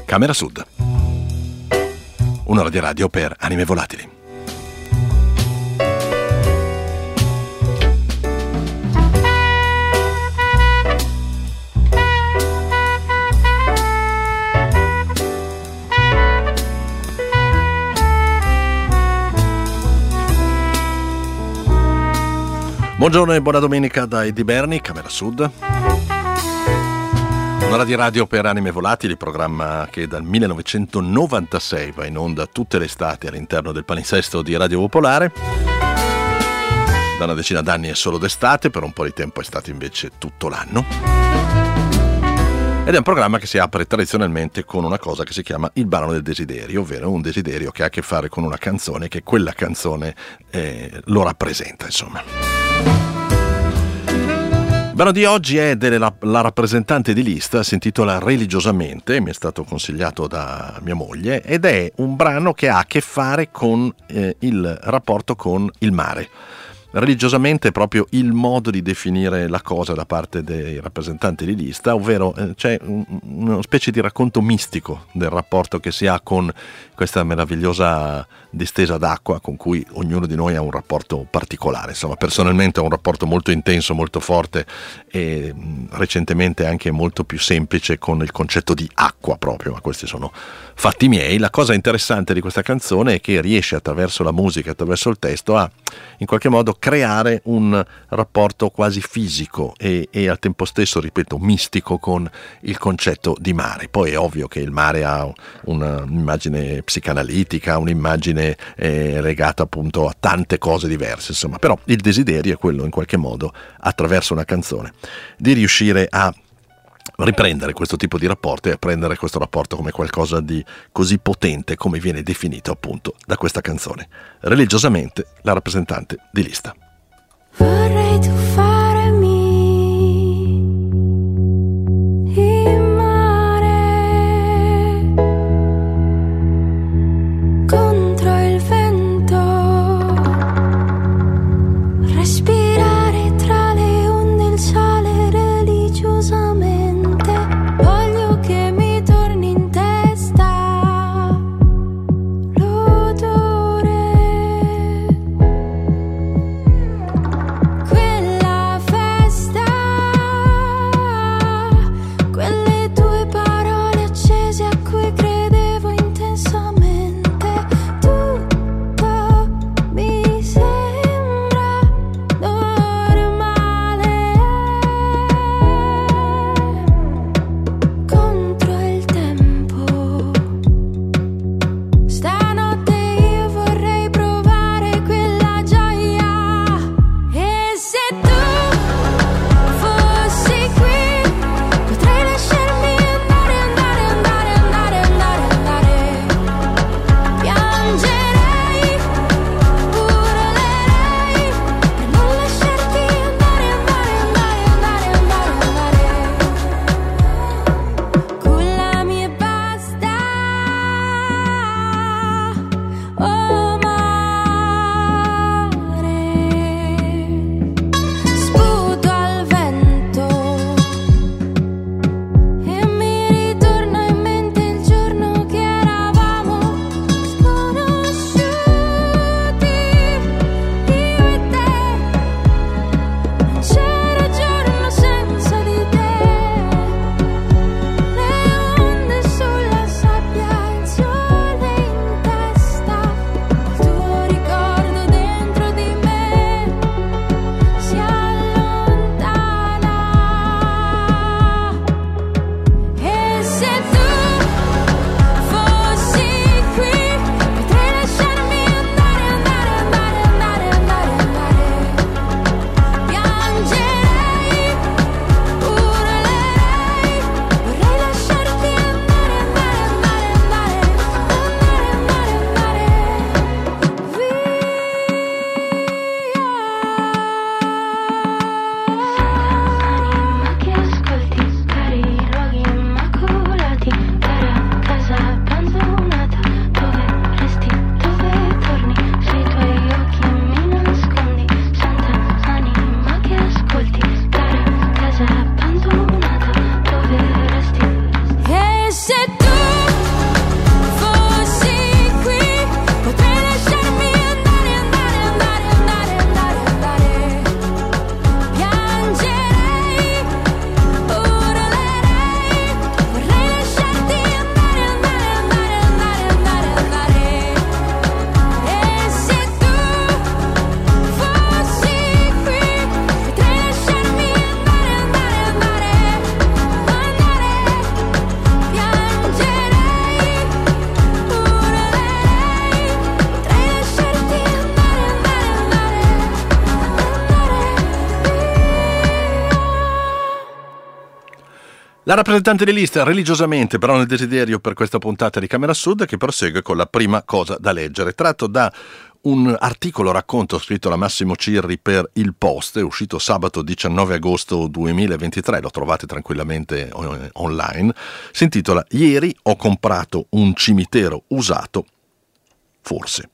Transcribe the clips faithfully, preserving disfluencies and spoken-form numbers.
Camera Sud, un'ora di radio per anime volatili. Buongiorno e buona domenica da Eddie Berni, Camera Sud. Un'ora di radio per anime volatili, programma che dal millenovecentonovantasei va in onda tutte le estati all'interno del palinsesto di Radio Popolare. Da una decina d'anni è solo d'estate, per un po' di tempo è stato invece tutto l'anno. Ed è un programma che si apre tradizionalmente con una cosa che si chiama il brano del desiderio, ovvero un desiderio che ha a che fare con una canzone, che quella canzone eh, lo rappresenta, insomma. Il brano di oggi è della la rappresentante di lista, si intitola Religiosamente, mi è stato consigliato da mia moglie, ed è un brano che ha a che fare con eh, il rapporto con il mare. Religiosamente è proprio il modo di definire la cosa da parte dei rappresentanti di lista, ovvero eh, c'è un, una specie di racconto mistico del rapporto che si ha con questa meravigliosa distesa d'acqua con cui ognuno di noi ha un rapporto particolare. Insomma, personalmente ho un rapporto molto intenso, molto forte e mh, recentemente anche molto più semplice con il concetto di acqua proprio, ma questi sono fatti miei. La cosa interessante di questa canzone è che riesce attraverso la musica, attraverso il testo a in qualche modo creare un rapporto quasi fisico e, e al tempo stesso, ripeto, mistico con il concetto di mare. Poi è ovvio che il mare ha una, un'immagine psicanalitica, un'immagine eh, legata appunto a tante cose diverse, insomma, però il desiderio è quello in qualche modo, attraverso una canzone, di riuscire a riprendere questo tipo di rapporto e a prendere questo rapporto come qualcosa di così potente come viene definito appunto da questa canzone. Religiosamente, la rappresentante di lista. Vorrei tuffarmi in mare contro il vento, respirare tra le onde il sale religiosamente. Voglio che mi torni in testa l'odore, quella La rappresentante di lista religiosamente, però nel desiderio per questa puntata di Camera Sud, che prosegue con la prima cosa da leggere, tratto da un articolo racconto scritto da Massimo Cirri per Il Post, è uscito sabato diciannove agosto duemilaventitré, lo trovate tranquillamente online, si intitola "Ieri ho comprato un cimitero usato, forse".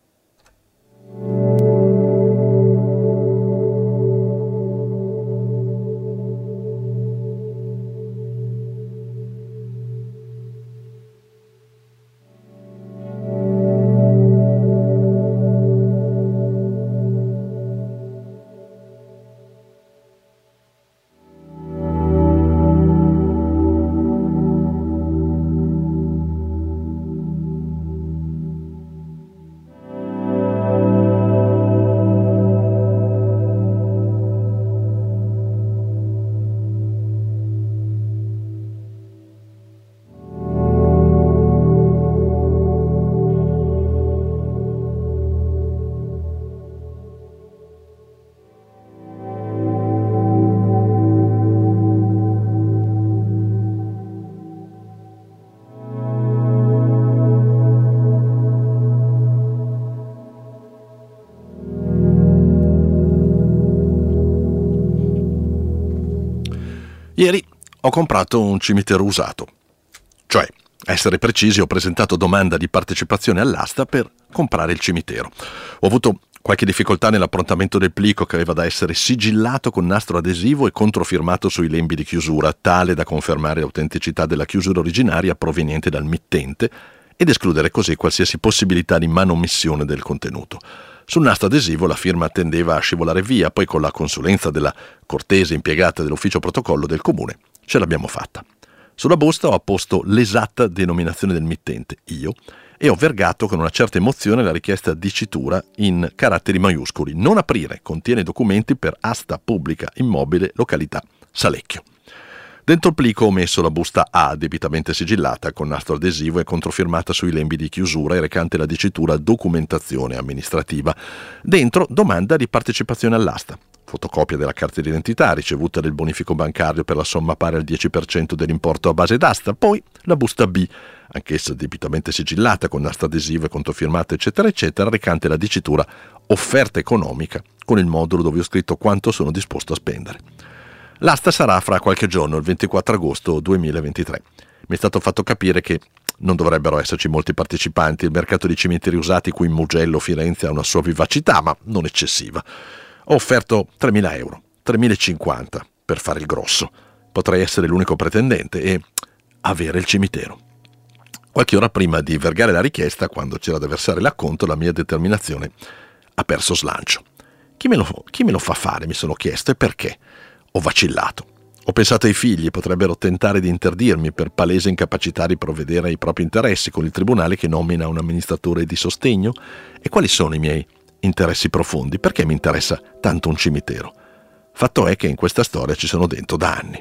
Ieri ho comprato un cimitero usato, cioè, a essere precisi, ho presentato domanda di partecipazione all'asta per comprare il cimitero. Ho avuto qualche difficoltà nell'approntamento del plico, che aveva da essere sigillato con nastro adesivo e controfirmato sui lembi di chiusura, tale da confermare l'autenticità della chiusura originaria proveniente dal mittente ed escludere così qualsiasi possibilità di manomissione del contenuto. Sul nastro adesivo la firma tendeva a scivolare via, poi con la consulenza della cortese impiegata dell'ufficio protocollo del comune ce l'abbiamo fatta. Sulla busta ho apposto l'esatta denominazione del mittente, io, e ho vergato con una certa emozione la richiesta dicitura in caratteri maiuscoli: non aprire, contiene documenti per asta pubblica immobile località Salecchio. Dentro il plico ho messo la busta A, debitamente sigillata con nastro adesivo e controfirmata sui lembi di chiusura e recante la dicitura documentazione amministrativa. Dentro domanda di partecipazione all'asta, fotocopia della carta d'identità, ricevuta del bonifico bancario per la somma pari al dieci per cento dell'importo a base d'asta, poi la busta B, anch'essa debitamente sigillata con nastro adesivo e controfirmata eccetera eccetera, recante la dicitura offerta economica con il modulo dove ho scritto quanto sono disposto a spendere. L'asta sarà fra qualche giorno, il ventiquattro agosto duemilaventitré. Mi è stato fatto capire che non dovrebbero esserci molti partecipanti, il mercato di cimiteri usati qui in Mugello, Firenze, ha una sua vivacità, ma non eccessiva. Ho offerto tremila euro, tremilacinquanta per fare il grosso. Potrei essere l'unico pretendente e avere il cimitero. Qualche ora prima di vergare la richiesta, quando c'era da versare l'acconto, la mia determinazione ha perso slancio. Chi me lo, chi me lo fa fare, mi sono chiesto, e perché? Ho vacillato. Ho pensato ai figli, potrebbero tentare di interdirmi per palese incapacità di provvedere ai propri interessi con il tribunale che nomina un amministratore di sostegno. E quali sono i miei interessi profondi? Perché mi interessa tanto un cimitero? Fatto è che in questa storia ci sono dentro da anni.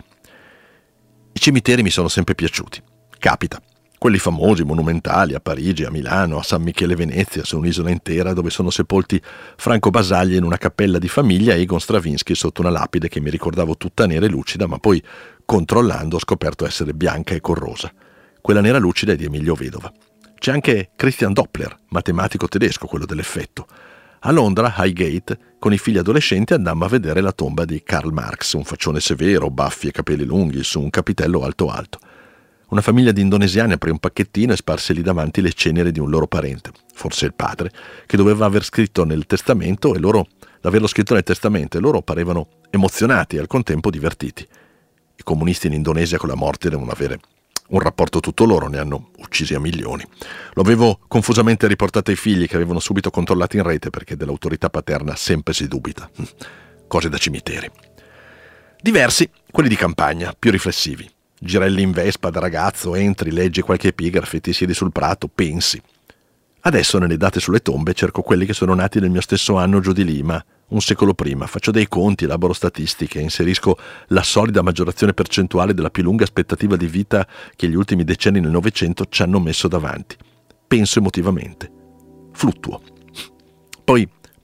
I cimiteri mi sono sempre piaciuti. Capita. Quelli famosi, monumentali, a Parigi, a Milano, a San Michele Venezia, su un'isola intera dove sono sepolti Franco Basaglia in una cappella di famiglia e Egon Stravinsky sotto una lapide che mi ricordavo tutta nera e lucida, ma poi, controllando, ho scoperto essere bianca e corrosa. Quella nera lucida è di Emilio Vedova. C'è anche Christian Doppler, matematico tedesco, quello dell'effetto. A Londra, Highgate, con i figli adolescenti andammo a vedere la tomba di Karl Marx, un faccione severo, baffi e capelli lunghi, su un capitello alto alto. Una famiglia di indonesiani aprì un pacchettino e sparse lì davanti le ceneri di un loro parente, forse il padre, che doveva aver scritto nel testamento e loro, averlo scritto nel testamento, e loro parevano emozionati e al contempo divertiti. I comunisti in Indonesia con la morte devono avere un rapporto tutto loro, ne hanno uccisi a milioni. Lo avevo confusamente riportato ai figli, che avevano subito controllato in rete, perché dell'autorità paterna sempre si dubita. Cose da cimiteri. Diversi, quelli di campagna, più riflessivi. Girelli in Vespa da ragazzo, entri, leggi qualche epigrafe, ti siedi sul prato, pensi. Adesso nelle date sulle tombe cerco quelli che sono nati nel mio stesso anno giù di lì, ma un secolo prima. Faccio dei conti, elaboro statistiche, inserisco la solida maggiorazione percentuale della più lunga aspettativa di vita che gli ultimi decenni nel Novecento ci hanno messo davanti. Penso emotivamente. Fluttuo. Poi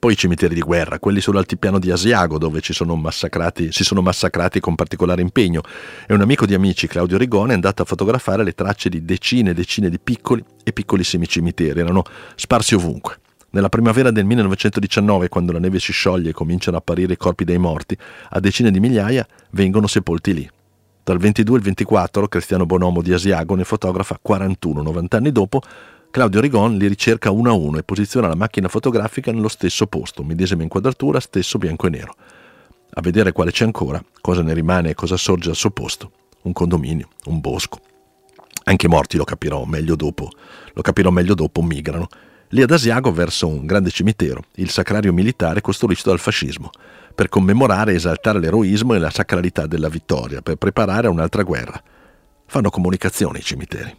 Poi i cimiteri di guerra, quelli sull'altipiano di Asiago, dove ci sono massacrati, si sono massacrati con particolare impegno. E un amico di amici, Claudio Rigone, è andato a fotografare le tracce di decine e decine di piccoli e piccolissimi cimiteri. Erano sparsi ovunque. Nella primavera del millenovecentodiciannove, quando la neve si scioglie e cominciano a apparire i corpi dei morti, a decine di migliaia vengono sepolti lì. Tra il ventidue e il ventiquattro, Cristiano Bonomo di Asiago ne fotografa quarantuno. novanta anni dopo, Claudio Rigon li ricerca uno a uno e posiziona la macchina fotografica nello stesso posto, medesima inquadratura, stesso bianco e nero. A vedere quale c'è ancora, cosa ne rimane e cosa sorge al suo posto. Un condominio, un bosco. Anche i morti, lo capirò meglio dopo, lo capirò meglio dopo, migrano. Lì ad Asiago, verso un grande cimitero, il sacrario militare costruito dal fascismo, per commemorare e esaltare l'eroismo e la sacralità della vittoria, per preparare a un'altra guerra. Fanno comunicazione i cimiteri.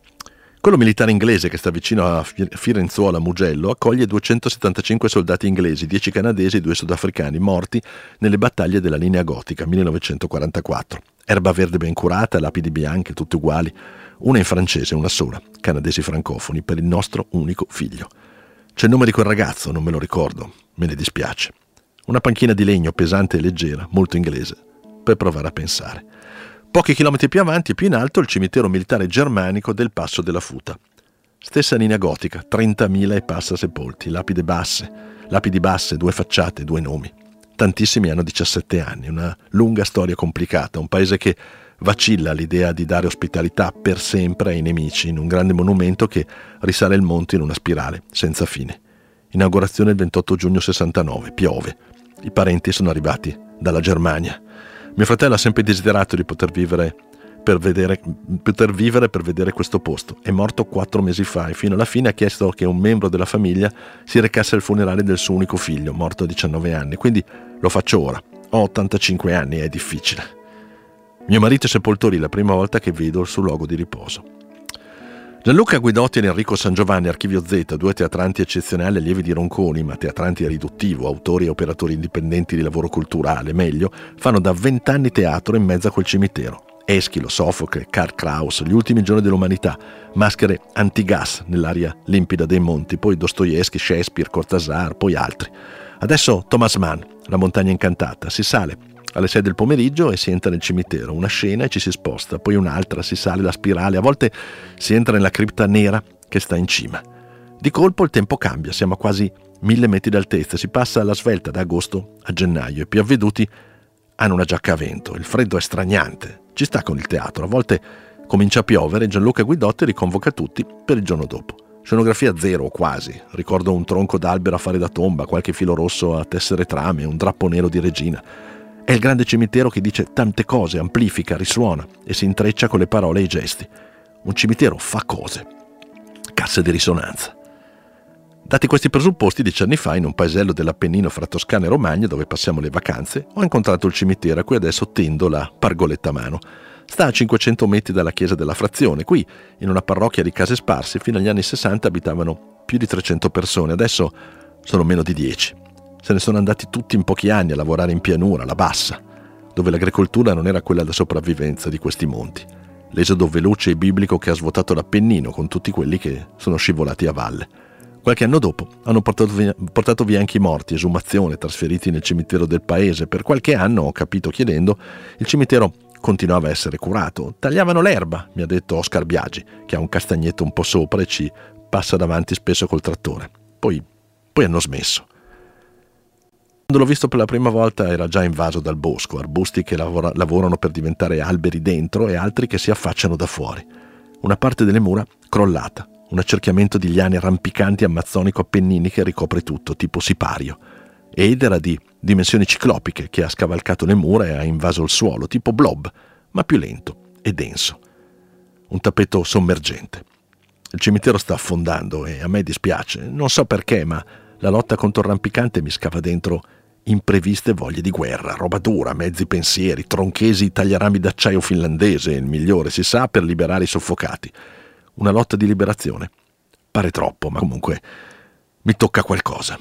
Quello militare inglese che sta vicino a Firenzuola Mugello accoglie duecentosettantacinque soldati inglesi, dieci canadesi e due sudafricani morti nelle battaglie della linea gotica millenovecentoquarantaquattro. Erba verde ben curata, lapidi bianche, tutte uguali, una in francese, una sola, canadesi francofoni, per il nostro unico figlio. C'è il nome di quel ragazzo, non me lo ricordo, me ne dispiace. Una panchina di legno pesante e leggera, molto inglese, per provare a pensare. Pochi chilometri più avanti e più in alto il cimitero militare germanico del Passo della Futa. Stessa linea gotica, trentamila e passa sepolti, lapidi basse, lapidi basse, due facciate, due nomi. Tantissimi hanno diciassette anni, una lunga storia complicata, un paese che vacilla all'idea di dare ospitalità per sempre ai nemici in un grande monumento che risale il monte in una spirale senza fine. Inaugurazione il ventotto giugno sessantanove, piove. I parenti sono arrivati dalla Germania. Mio fratello ha sempre desiderato di poter vivere per vedere, poter vivere per vedere questo posto. È morto quattro mesi fa e fino alla fine ha chiesto che un membro della famiglia si recasse al funerale del suo unico figlio, morto a diciannove anni. Quindi lo faccio ora. Ho ottantacinque anni e è difficile. Mio marito è sepolto lì la prima volta che vedo il suo luogo di riposo. Gianluca Guidotti ed Enrico San Giovanni, Archivio Z, due teatranti eccezionali allievi di Ronconi, ma teatranti riduttivo, autori e operatori indipendenti di lavoro culturale, meglio, fanno da vent'anni teatro in mezzo a quel cimitero. Eschilo, Sofocle, Karl Kraus, Gli ultimi giorni dell'umanità, maschere antigas nell'aria limpida dei monti, poi Dostoevsky, Shakespeare, Cortázar, poi altri. Adesso Thomas Mann, La montagna incantata, si sale alle sei del pomeriggio e si entra nel cimitero, una scena e ci si sposta, poi un'altra, si sale la spirale, a volte si entra nella cripta nera che sta in cima. Di colpo il tempo cambia, siamo a quasi mille metri d'altezza, si passa alla svelta da agosto a gennaio, i più avveduti hanno una giacca a vento, il freddo è straniante, ci sta con il teatro, a volte comincia a piovere e Gianluca Guidotti riconvoca tutti per il giorno dopo. Scenografia zero o quasi, ricordo un tronco d'albero a fare da tomba, qualche filo rosso a tessere trame, un drappo nero di regina. È il grande cimitero che dice tante cose, amplifica, risuona e si intreccia con le parole e i gesti. Un cimitero fa cose. Casse di risonanza. Dati questi presupposti, dieci anni fa, in un paesello dell'Appennino fra Toscana e Romagna, dove passiamo le vacanze, ho incontrato il cimitero a cui adesso tendo la pargoletta a mano. Sta a cinquecento metri dalla chiesa della Frazione. Qui, in una parrocchia di case sparse, fino agli anni sessanta abitavano più di trecento persone. Adesso sono meno di dieci. Se ne sono andati tutti in pochi anni a lavorare in pianura, la bassa, dove l'agricoltura non era quella da sopravvivenza di questi monti. L'esodo veloce e biblico che ha svuotato l'Appennino con tutti quelli che sono scivolati a valle. Qualche anno dopo hanno portato via, portato via anche i morti, esumazione, trasferiti nel cimitero del paese. Per qualche anno, ho capito chiedendo, il cimitero continuava a essere curato. Tagliavano l'erba, mi ha detto Oscar Biagi, che ha un castagnetto un po' sopra e ci passa davanti spesso col trattore. Poi, poi hanno smesso. Quando l'ho visto per la prima volta era già invaso dal bosco, arbusti che lavora, lavorano per diventare alberi dentro e altri che si affacciano da fuori. Una parte delle mura crollata, un accerchiamento di liane rampicanti amazzonico-appennini che ricopre tutto, tipo sipario. Ed era di dimensioni ciclopiche, che ha scavalcato le mura e ha invaso il suolo, tipo blob, ma più lento e denso. Un tappeto sommergente. Il cimitero sta affondando e a me dispiace, non so perché, ma la lotta contro il rampicante mi scava dentro impreviste voglie di guerra, roba dura, mezzi pensieri, tronchesi tagliarami d'acciaio finlandese, il migliore, si sa, per liberare i soffocati. Una lotta di liberazione. Pare troppo, ma comunque mi tocca qualcosa.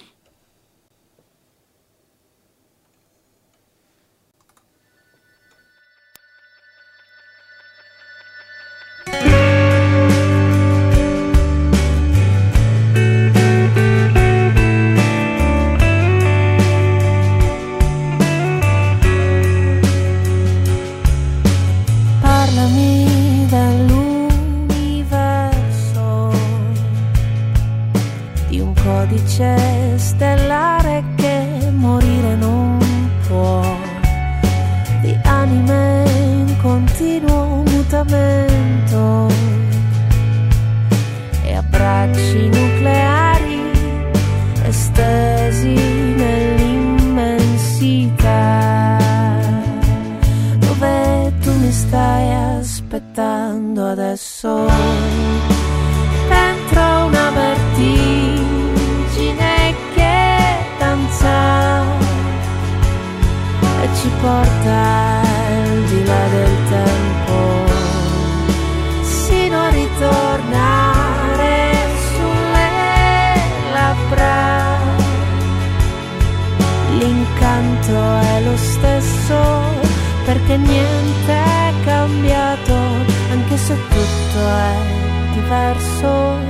aspettando adesso dentro una vertigine che danza e ci porta al di là del tempo sino a ritornare sulle labbra. L'incanto è lo stesso perché niente è cambiato, anche se tutto è diverso.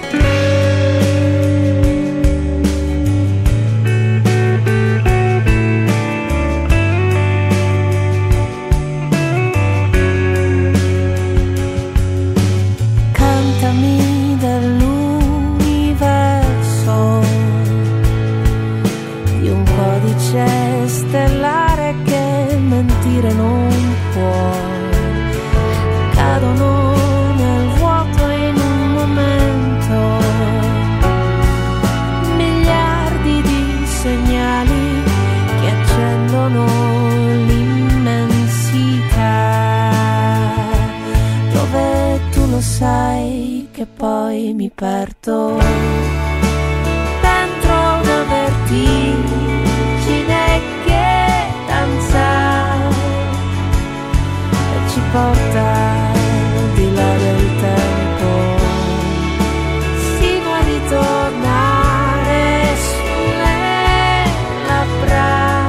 Cantami dell'universo, di un codice stellare che mentire non può. Cadono nel vuoto in un momento miliardi di segnali che accendono l'immensità, dove tu lo sai che poi mi perdo dentro una vertigine che danza e ci porta di là del tempo sino a ritornare sulle labbra.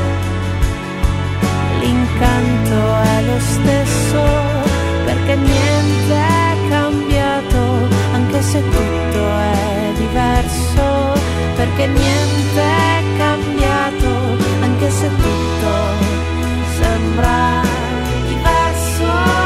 L'incanto è lo stesso perché niente è cambiato, anche se tutto è diverso, perché niente è cambiato, anche se tutto sembra diverso.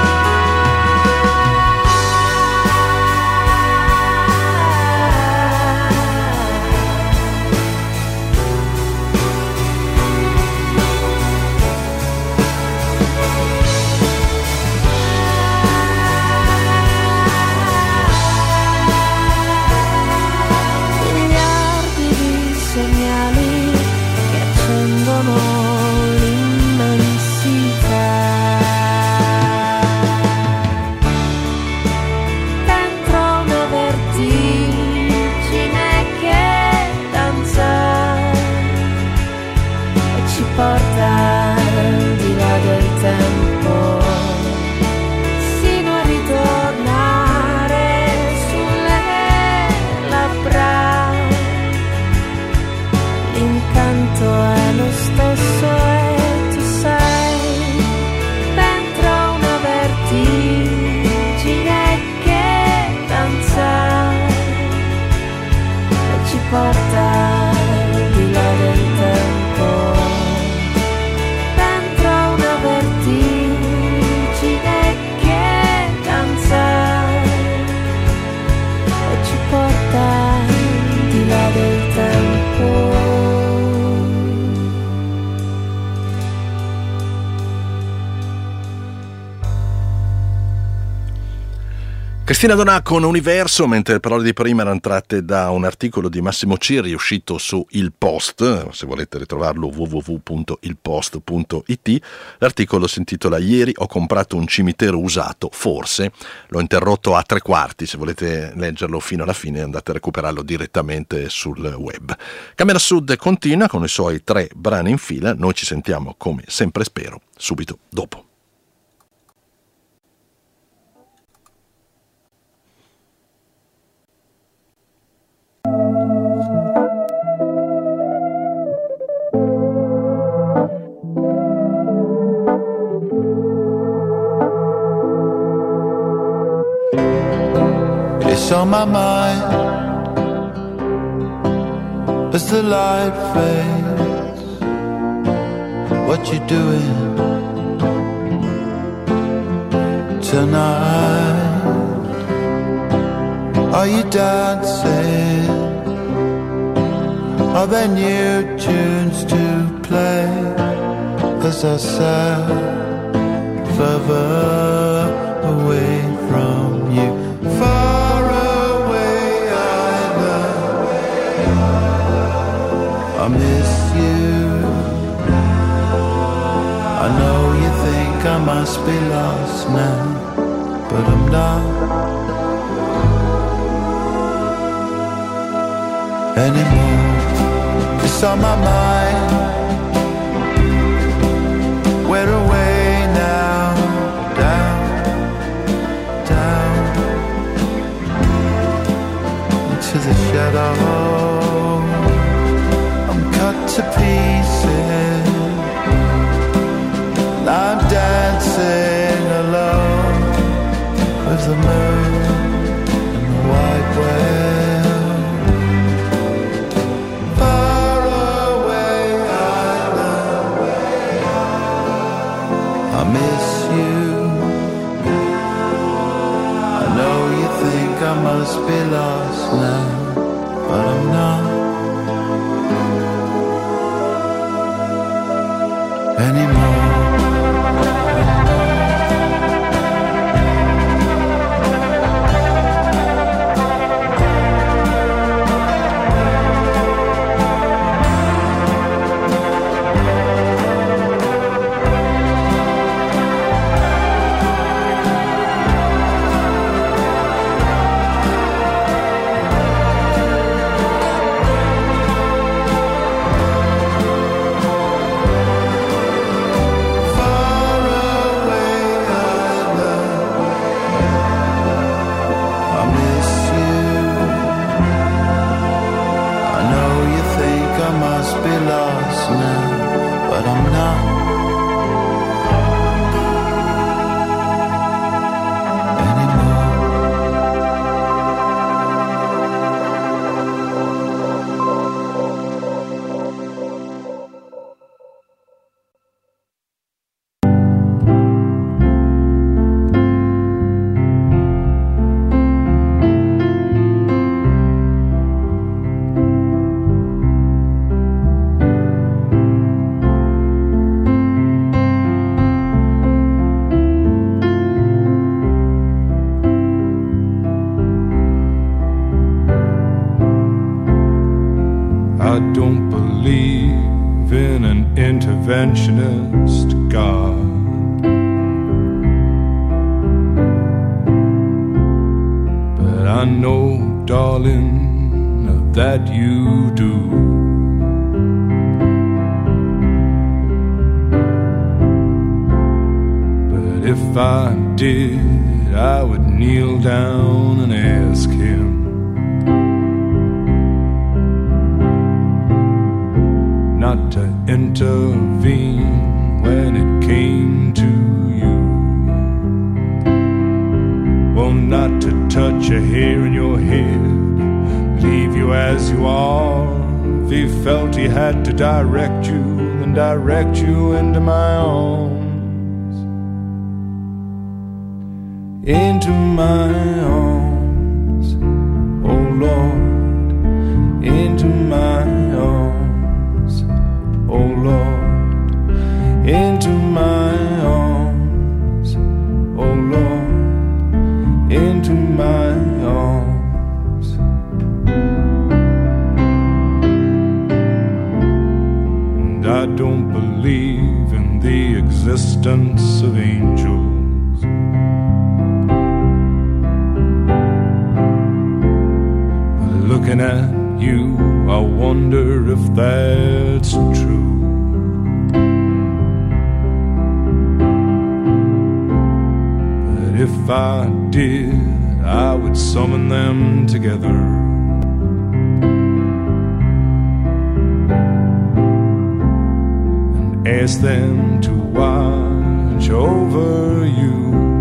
Cristina Donà con Universo, mentre le parole di prima erano tratte da un articolo di Massimo Cirri uscito su Il Post, se volete ritrovarlo w w w punto il post punto i t. L'articolo si intitola Ieri ho comprato un cimitero usato, forse, l'ho interrotto a tre quarti, se volete leggerlo fino alla fine andate a recuperarlo direttamente sul web. Camera Sud continua con i suoi tre brani in fila, noi ci sentiamo come sempre spero, subito dopo. It's on my mind as the light fades. What you doing tonight? Are you dancing? Are there new tunes to play as I sat further away from you? Far away, I know I miss you. I know you think I must be lost now. now, but I'm not anymore. It's on my mind. We're away now, down, down into the shadow. I'm cut to pieces. I'm dancing alone with the moon and the white whale. Far away, I know. I miss you. I know you think I must be lost now, but I'm not anymore. Interventionist God, but I know, darling, that you do. But if I did, I would kneel down and ask him not to intervene when it came to you. Well, not to touch a hair in your head, leave you as you are. If he felt he had to direct you, then direct you into my arms. Into my arms, oh Lord, into my arms, oh Lord, into my arms, oh Lord, into my arms. And I don't believe in the existence of angels, but looking at you, I wonder if that's true. But if I did, I would summon them together and ask them to watch over you.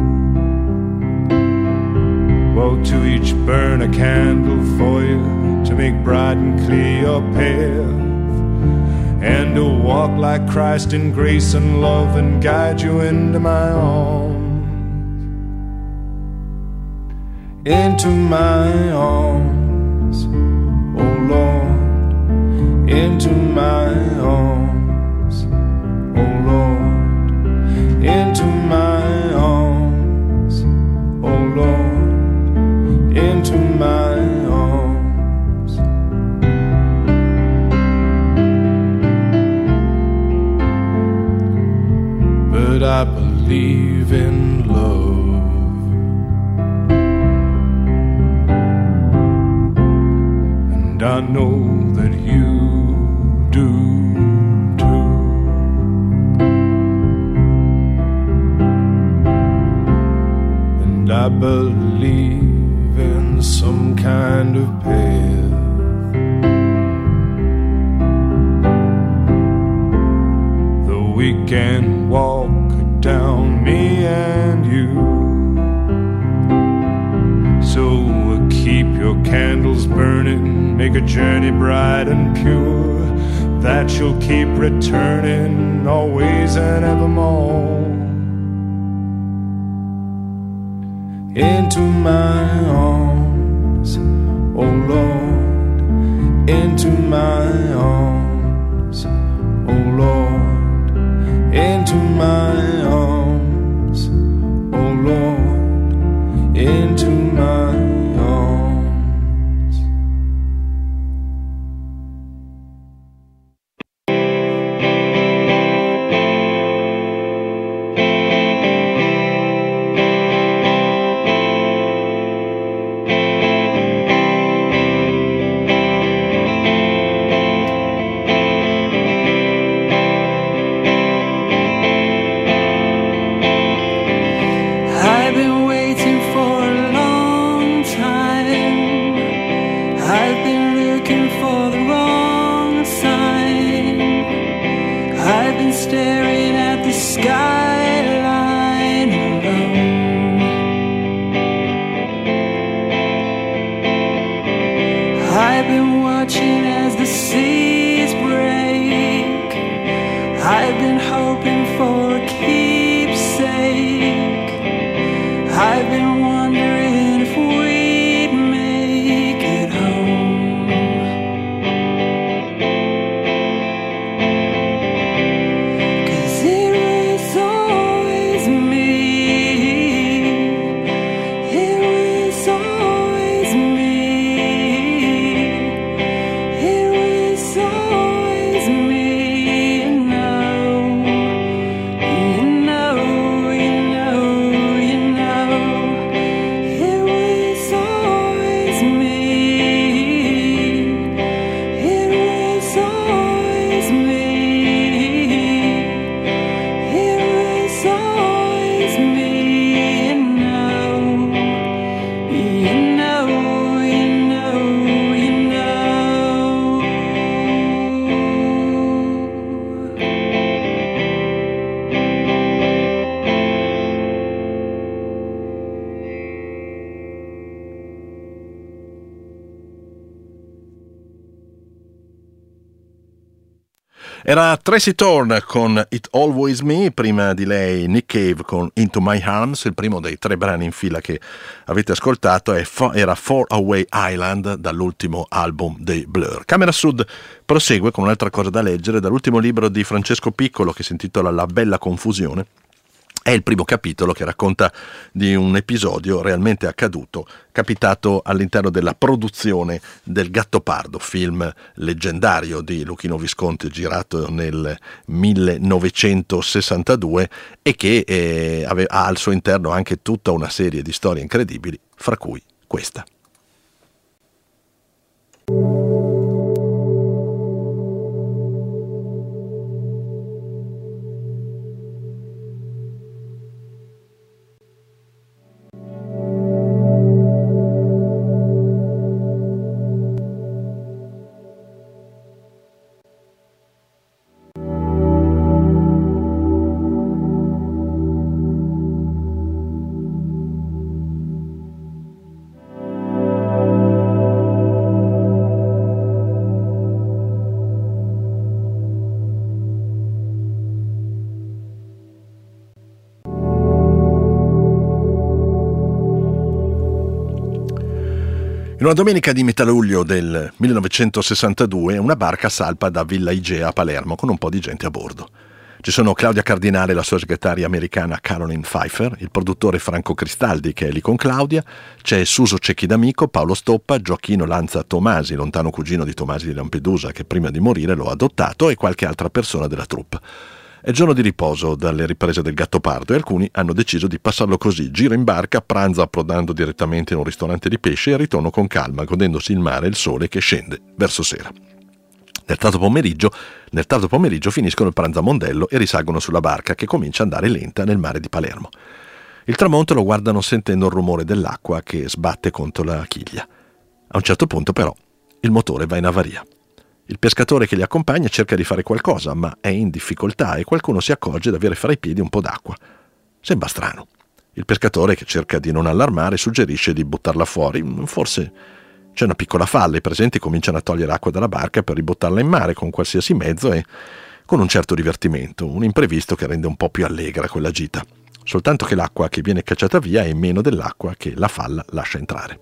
Well, to each burn a candle for you, to make bright and clear your path, and to walk like Christ in grace and love and guide you into my arms, into my arms, oh Lord, into my arms, oh Lord, into my arms, oh Lord, into my arms. But I believe in love. know that you do too. And I believe in some kind of path that we can walk down, me and you. So keep your candles burning, make a journey bright and pure, that you'll keep returning always and evermore. Into my arms, oh Lord, into my arms, oh Lord, into my arms, oh Lord, into my arms. Era Tracy Thorn con It Always Me, prima di lei Nick Cave con Into My Arms. Il primo dei tre brani in fila che avete ascoltato era Far Away Island dall'ultimo album dei Blur. Camera Sud prosegue con un'altra cosa da leggere dall'ultimo libro di Francesco Piccolo che si intitola La Bella Confusione. È il primo capitolo che racconta di un episodio realmente accaduto, capitato all'interno della produzione del Gattopardo, film leggendario di Luchino Visconti girato nel millenovecentosessantadue e che eh, ha al suo interno anche tutta una serie di storie incredibili, fra cui questa. In una domenica di metà luglio del millenovecentosessantadue una barca salpa da Villa Igea a Palermo con un po' di gente a bordo. Ci sono Claudia Cardinale e la sua segretaria americana Caroline Pfeiffer, il produttore Franco Cristaldi che è lì con Claudia, c'è Suso Cecchi D'Amico, Paolo Stoppa, Gioacchino Lanza Tomasi, lontano cugino di Tomasi di Lampedusa che prima di morire lo ha adottato, e qualche altra persona della troupe. È giorno di riposo dalle riprese del Gattopardo e alcuni hanno deciso di passarlo così: giro in barca, pranzo approdando direttamente in un ristorante di pesce e ritorno con calma, godendosi il mare e il sole che scende verso sera. Nel tardo pomeriggio, nel tardo pomeriggio finiscono il pranzo a mondello e risalgono sulla barca che comincia ad andare lenta nel mare di Palermo. Il tramonto lo guardano sentendo il rumore dell'acqua che sbatte contro la chiglia. A un certo punto però il motore va in avaria. Il pescatore che li accompagna cerca di fare qualcosa, ma è in difficoltà e qualcuno si accorge di avere fra i piedi un po' d'acqua. Sembra strano. Il pescatore, che cerca di non allarmare, suggerisce di buttarla fuori. Forse c'è una piccola falla, i presenti cominciano a togliere acqua dalla barca per ributtarla in mare con qualsiasi mezzo e con un certo divertimento, un imprevisto che rende un po' più allegra quella gita. Soltanto che l'acqua che viene cacciata via è meno dell'acqua che la falla lascia entrare.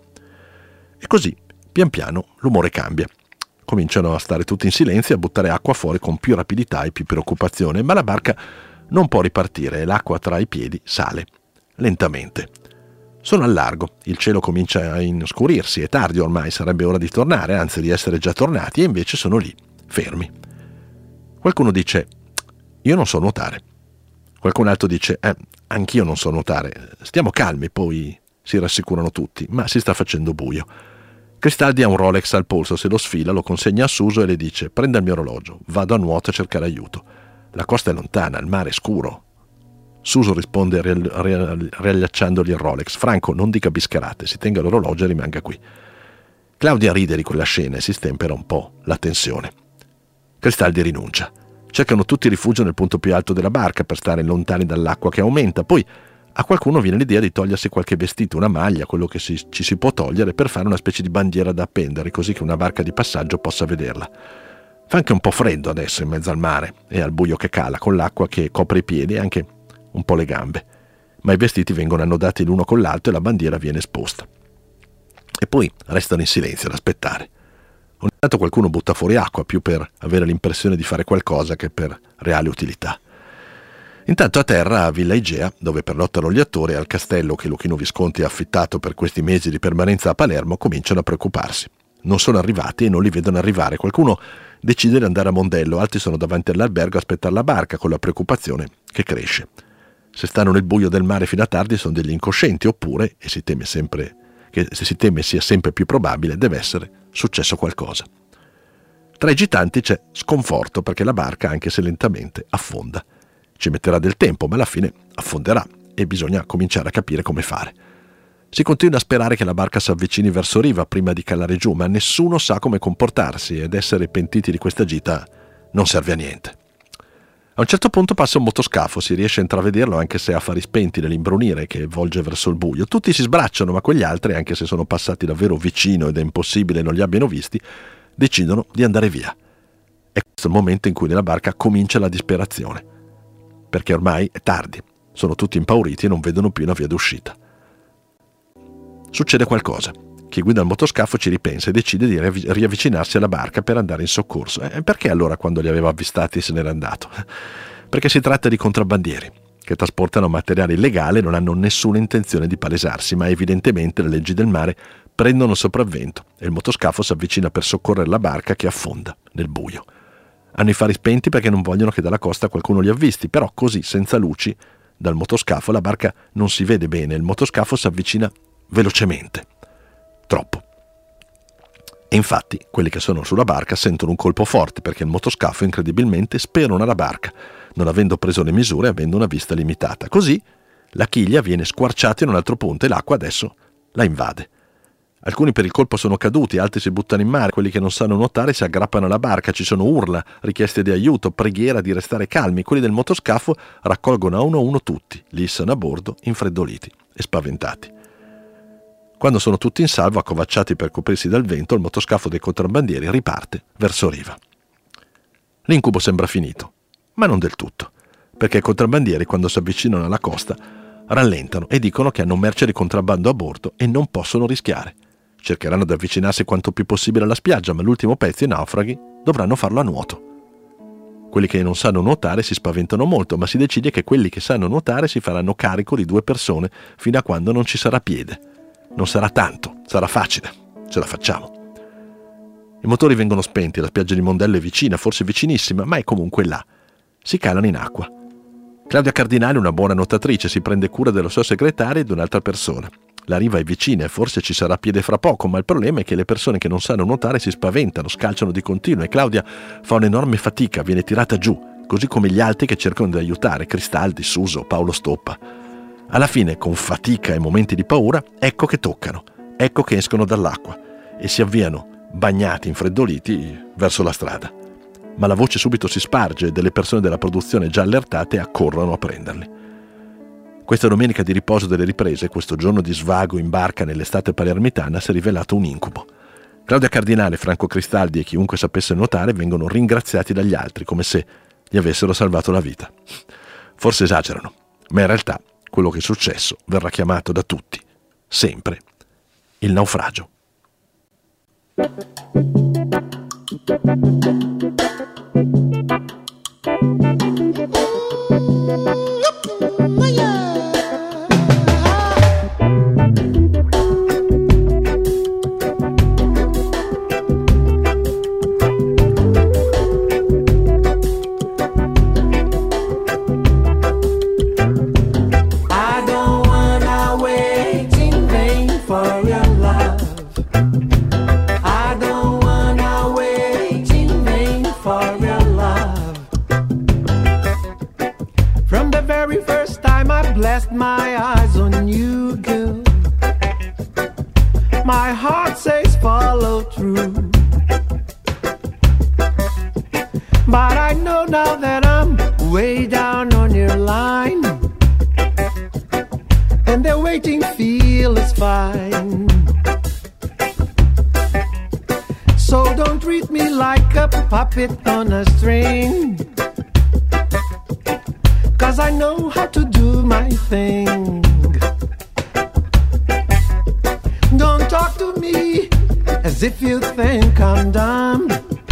E così, pian piano, l'umore cambia. Cominciano a stare tutti in silenzio e a buttare acqua fuori con più rapidità e più preoccupazione, ma la barca non può ripartire e l'acqua tra i piedi sale, lentamente. Sono al largo, il cielo comincia a inscurirsi, è tardi ormai, sarebbe ora di tornare, anzi di essere già tornati, e invece sono lì, fermi. Qualcuno dice: io non so nuotare. Qualcun altro dice: eh, anch'io non so nuotare. Stiamo calmi, poi si rassicurano tutti, ma si sta facendo buio. Cristaldi ha un Rolex al polso, se lo sfila, lo consegna a Suso e le dice: prenda il mio orologio, vado a nuoto a cercare aiuto. La costa è lontana, il mare è scuro. Suso risponde riallacciandogli il Rolex: Franco, non dica bischerate, si tenga l'orologio e rimanga qui. Claudia ride di quella scena e si stempera un po' la tensione. Cristaldi rinuncia. Cercano tutti rifugio nel punto più alto della barca per stare lontani dall'acqua che aumenta. Poi a qualcuno viene l'idea di togliersi qualche vestito, una maglia, quello che si, ci si può togliere, per fare una specie di bandiera da appendere, così che una barca di passaggio possa vederla. Fa anche un po' freddo adesso in mezzo al mare e al buio che cala, con l'acqua che copre i piedi e anche un po' le gambe. Ma i vestiti vengono annodati l'uno con l'altro e la bandiera viene esposta. E poi restano in silenzio ad aspettare. Ogni tanto qualcuno butta fuori acqua, più per avere l'impressione di fare qualcosa che per reale utilità. Intanto a terra, a Villa Igea, dove pernottano gli attori, e al castello che Luchino Visconti ha affittato per questi mesi di permanenza a Palermo, cominciano a preoccuparsi. Non sono arrivati e non li vedono arrivare. Qualcuno decide di andare a Mondello, altri sono davanti all'albergo a aspettare la barca, con la preoccupazione che cresce. Se stanno nel buio del mare fino a tardi sono degli incoscienti, oppure, e si teme sempre che se si teme sia sempre più probabile, deve essere successo qualcosa. Tra i gitanti c'è sconforto perché la barca, anche se lentamente, affonda. Ci metterà del tempo, ma alla fine affonderà e bisogna cominciare a capire come fare. Si continua a sperare che la barca si avvicini verso riva prima di calare giù, ma nessuno sa come comportarsi ed essere pentiti di questa gita non serve a niente. A un certo punto passa un motoscafo, si riesce a intravederlo anche se a fari spenti nell'imbrunire che volge verso il buio. Tutti si sbracciano, ma quegli altri, anche se sono passati davvero vicino ed è impossibile non li abbiano visti, decidono di andare via. È questo il momento in cui nella barca comincia la disperazione, perché ormai è tardi, sono tutti impauriti e non vedono più una via d'uscita. Succede qualcosa. Chi guida il motoscafo ci ripensa e decide di riavvicinarsi alla barca per andare in soccorso. E perché allora, quando li aveva avvistati, se n'era andato? Perché si tratta di contrabbandieri che trasportano materiale illegale e non hanno nessuna intenzione di palesarsi, ma evidentemente le leggi del mare prendono il sopravvento e il motoscafo si avvicina per soccorrere la barca che affonda nel buio. Hanno i fari spenti perché non vogliono che dalla costa qualcuno li avvisti, però così, senza luci, dal motoscafo la barca non si vede bene, il motoscafo si avvicina velocemente. Troppo. E infatti quelli che sono sulla barca sentono un colpo forte perché il motoscafo incredibilmente sperona la barca, non avendo preso le misure e avendo una vista limitata. Così la chiglia viene squarciata in un altro punto e l'acqua adesso la invade. Alcuni per il colpo sono caduti, altri si buttano in mare, quelli che non sanno nuotare si aggrappano alla barca, ci sono urla, richieste di aiuto, preghiera di restare calmi. Quelli del motoscafo raccolgono a uno a uno tutti, li issano a bordo infreddoliti e spaventati. Quando sono tutti in salvo, accovacciati per coprirsi dal vento, il motoscafo dei contrabbandieri riparte verso riva. L'incubo sembra finito, ma non del tutto, perché i contrabbandieri, quando si avvicinano alla costa, rallentano e dicono che hanno merce di contrabbando a bordo e non possono rischiare. Cercheranno di avvicinarsi quanto più possibile alla spiaggia, ma l'ultimo pezzo, i naufraghi, dovranno farlo a nuoto. Quelli che non sanno nuotare si spaventano molto, ma si decide che quelli che sanno nuotare si faranno carico di due persone fino a quando non ci sarà piede. Non sarà tanto, sarà facile, ce la facciamo. I motori vengono spenti, la spiaggia di Mondello è vicina, forse vicinissima, ma è comunque là. Si calano in acqua. Claudia Cardinale, una buona nuotatrice, si prende cura della sua segretaria e di un'altra persona. La riva è vicina e forse ci sarà piede fra poco, ma il problema è che le persone che non sanno nuotare si spaventano, scalciano di continuo e Claudia fa un'enorme fatica, viene tirata giù, così come gli altri che cercano di aiutare, Cristaldi, Suso, Paolo Stoppa. Alla fine, con fatica e momenti di paura, ecco che toccano, ecco che escono dall'acqua e si avviano, bagnati, infreddoliti, verso la strada. Ma la voce subito si sparge e delle persone della produzione già allertate accorrono a prenderli. Questa domenica di riposo delle riprese, questo giorno di svago in barca nell'estate palermitana, si è rivelato un incubo. Claudia Cardinale, Franco Cristaldi e chiunque sapesse nuotare vengono ringraziati dagli altri come se gli avessero salvato la vita. Forse esagerano, ma in realtà quello che è successo verrà chiamato da tutti, sempre, il naufragio. Blessed my eyes on you, girl. My heart says follow through, but I know now that I'm way down on your line, and the waiting feel is fine. So don't treat me like a puppet on a string, 'cause I know how to do my thing. Don't talk to me as if you think I'm dumb.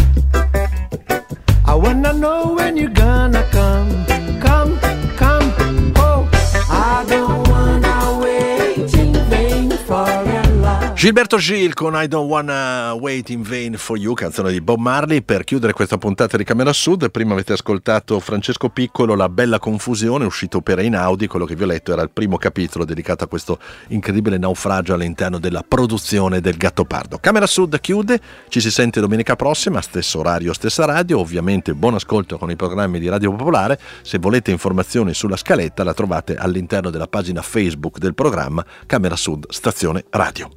I wanna know when you're gonna come. Come, come, oh, I don't wanna wait in vain for your love. Gilberto Gil con I Don't Wanna Wait in Vain for You, canzone di Bob Marley. Per chiudere questa puntata di Camera Sud, prima avete ascoltato Francesco Piccolo, La bella confusione, uscito per Einaudi. Quello che vi ho letto era il primo capitolo dedicato a questo incredibile naufragio all'interno della produzione del Gattopardo. Camera Sud chiude, ci si sente domenica prossima, stesso orario, stessa radio. Ovviamente buon ascolto con i programmi di Radio Popolare. Se volete informazioni sulla scaletta la trovate all'interno della pagina Facebook del programma Camera Sud Stazione Radio.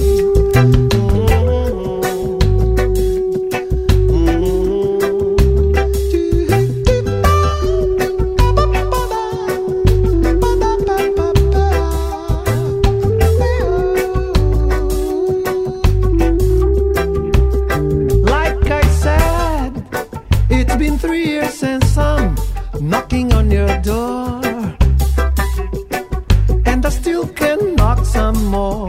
Like I said, it's been three years since I'm knocking on your door, and I still can knock some more.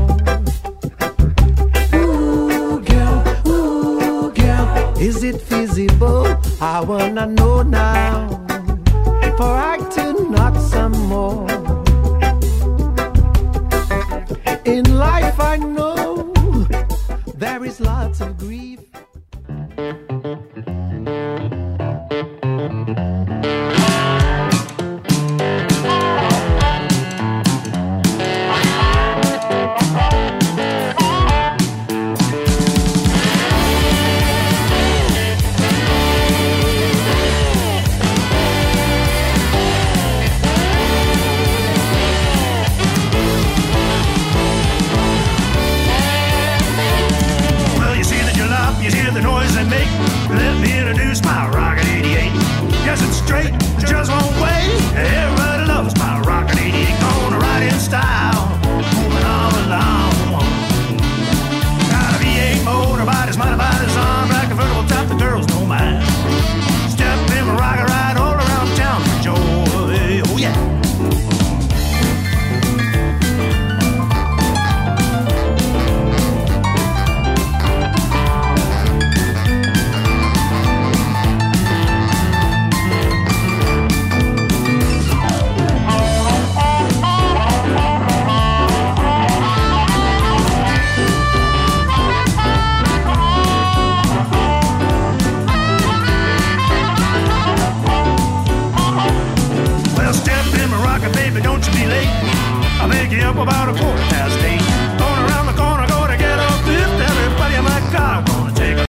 Is it feasible? I wanna know now, for I to knock some more. In life I know there is lots of grief. I'll make you up about a quarter past